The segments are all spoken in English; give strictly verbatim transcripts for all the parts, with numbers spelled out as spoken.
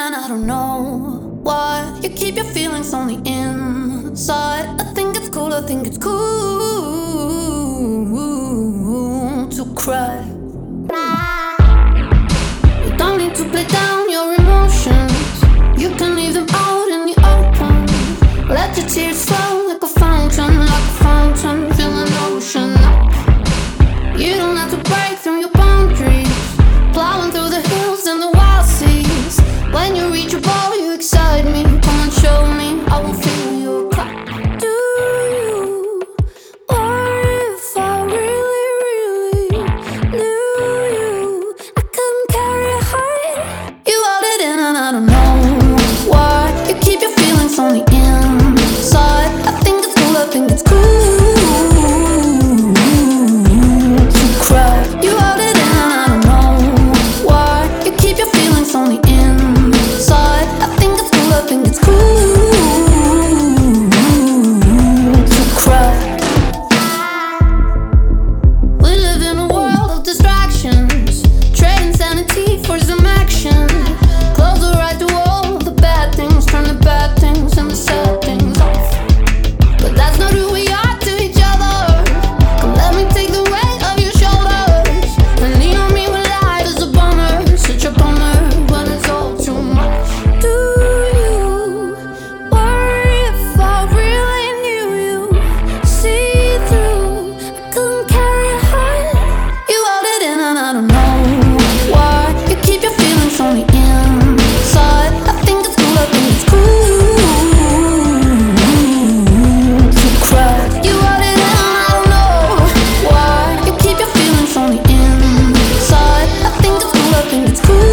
and I don't know why you keep your feelings on the inside. I think it's cool, I think it's cool to cry. You don't need to play down your emotions. You can leave them out in the open. Let your tears flow like a fountain, like a fountain, fill an ocean up. You don't have to break through your boundaries, plowing through the hills and the wild seas. When you reach your ball, you excite me. Come and show me, I will feel your cry. Do you worry if I really, really knew you? I couldn't carry a heart. You held it in and I don't know why you keep your feelings on the inside. I think it's cool, I think it's cool to cry. You held it in and I don't know why you keep your feelings on the inside. I think it's cool, I think it's cool to cry. We live in a world of distractions, trading sanity for some action. Close the right to all of the bad things, turn the bad things and the sad things off. But that's not who we are to each other. Come let me take the weight of your shoulders and lean on me when life is a bummer, such a bummer when it's all too much. Do you worry if I really knew you? See through, I couldn't carry a heart. You held it in and I don't know why you keep your feelings on the inside. I think it's cool, I think it's cool to cry. You held it in and I don't know why you keep your feelings on the inside. I think it's cool, I think it's cool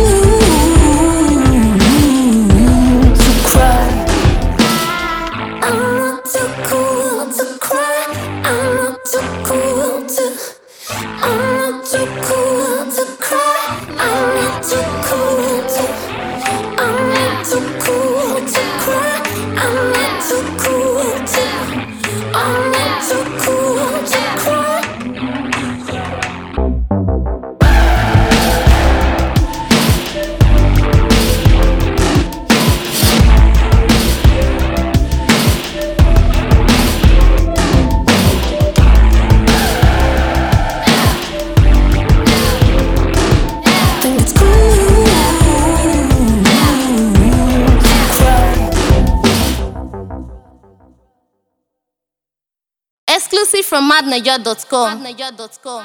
to cry. I'm not too cool to cry. I'm not too cool to. I'm not too cool to cry. I'm not too cool to. I'm not too cool to cry. I'm not too cool to. I'm not too cool to cry. Think it's cool to cry. Exclusive from madnaja dot com.